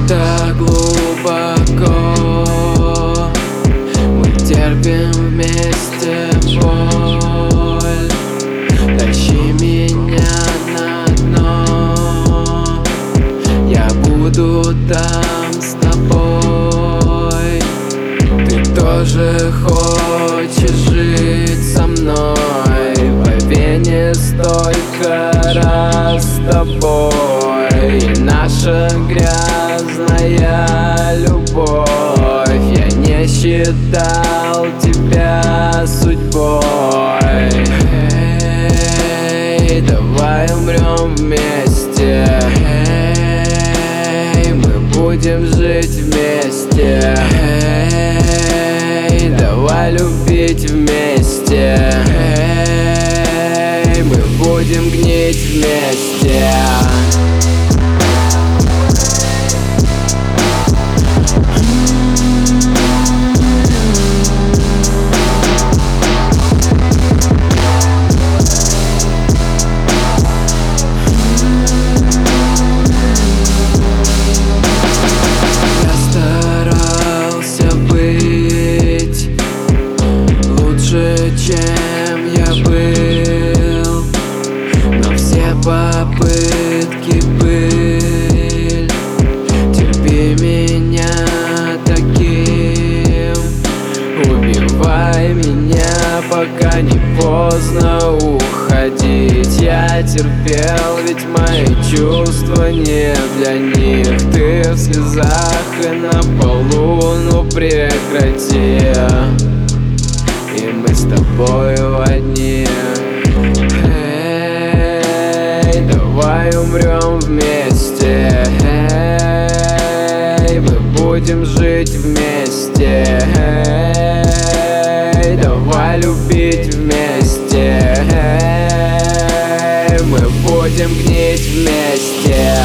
где-то глубоко мы терпим вместе боль. Тащи меня на дно, я буду там с тобой. Ты тоже хочешь жить со мной? По вене столько раз с тобой. И наша грязная любовь, я не считал тебя судьбой. Эй, давай умрем вместе. Эй, мы будем жить вместе. Эй, давай любить вместе. Эй, мы будем гнить вместе. Чем я был, но все попытки пыль. Терпи меня таким, убивай меня, пока не поздно уходить. Я терпел, ведь мои чувства не для них. Ты в слезах и на полу, ну прекрати. И мы с тобою одни. Эй, давай умрем вместе. Эй, мы будем жить вместе. Эй, давай любить вместе. Эй, мы будем гнить вместе.